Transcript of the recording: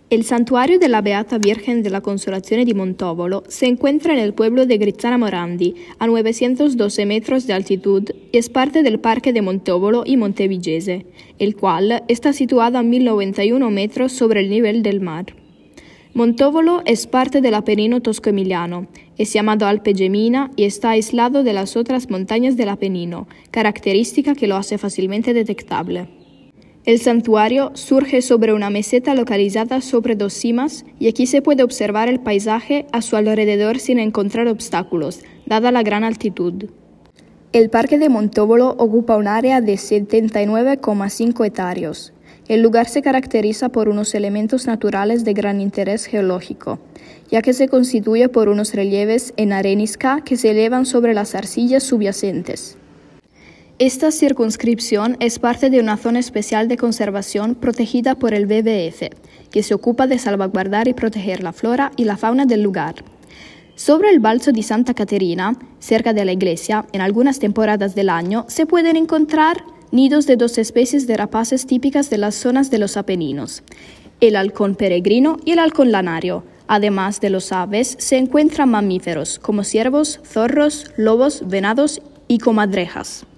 El santuario de la Beata Virgen de la Consolación de Montovolo se encuentra en el pueblo de Grizzana Morandi, a 912 metros de altitud, y es parte del Parque de Montovolo y Montevigese, el cual está situado a 1091 metros sobre el nivel del mar. Montovolo es parte del Apennino tosco-emiliano, es llamado Alpe Gemina y está aislado de las otras montañas del Apennino, característica que lo hace fácilmente detectable. El santuario surge sobre una meseta localizada sobre dos cimas y aquí se puede observar el paisaje a su alrededor sin encontrar obstáculos, dada la gran altitud. El Parque de Montovolo ocupa un área de 79,5 hectáreas. El lugar se caracteriza por unos elementos naturales de gran interés geológico, ya que se constituye por unos relieves en arenisca que se elevan sobre las arcillas subyacentes. Esta circunscripción es parte de una zona especial de conservación protegida por el WWF, que se ocupa de salvaguardar y proteger la flora y la fauna del lugar. Sobre el balzo di Santa Caterina, cerca de la iglesia, en algunas temporadas del año, se pueden encontrar nidos de dos especies de rapaces típicas de las zonas de los Apeninos, el halcón peregrino y el halcón lanario. Además de los aves, se encuentran mamíferos como ciervos, zorros, lobos, venados y comadrejas.